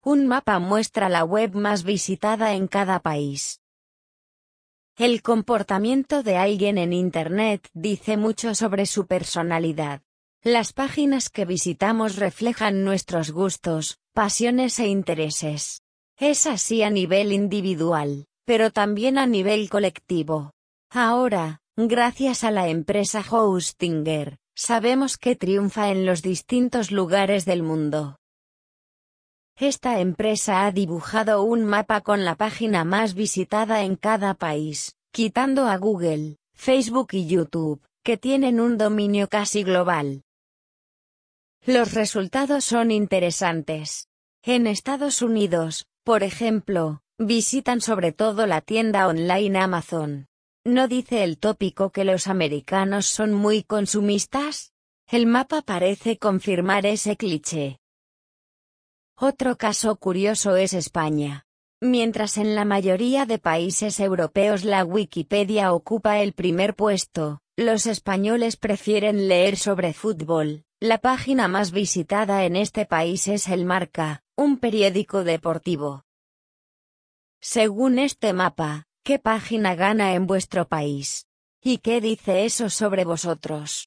Un mapa muestra la web más visitada en cada país. El comportamiento de alguien en Internet dice mucho sobre su personalidad. Las páginas que visitamos reflejan nuestros gustos, pasiones e intereses. Es así a nivel individual, pero también a nivel colectivo. Ahora, gracias a la empresa Hostinger, sabemos que triunfa en los distintos lugares del mundo. Esta empresa ha dibujado un mapa con la página más visitada en cada país, quitando a Google, Facebook y YouTube, que tienen un dominio casi global. Los resultados son interesantes. En Estados Unidos, por ejemplo, visitan sobre todo la tienda online Amazon. ¿No dice el tópico que los americanos son muy consumistas? El mapa parece confirmar ese cliché. Otro caso curioso es España. Mientras en la mayoría de países europeos la Wikipedia ocupa el primer puesto, los españoles prefieren leer sobre fútbol. La página más visitada en este país es El Marca, un periódico deportivo. Según este mapa, ¿qué página gana en vuestro país? ¿Y qué dice eso sobre vosotros?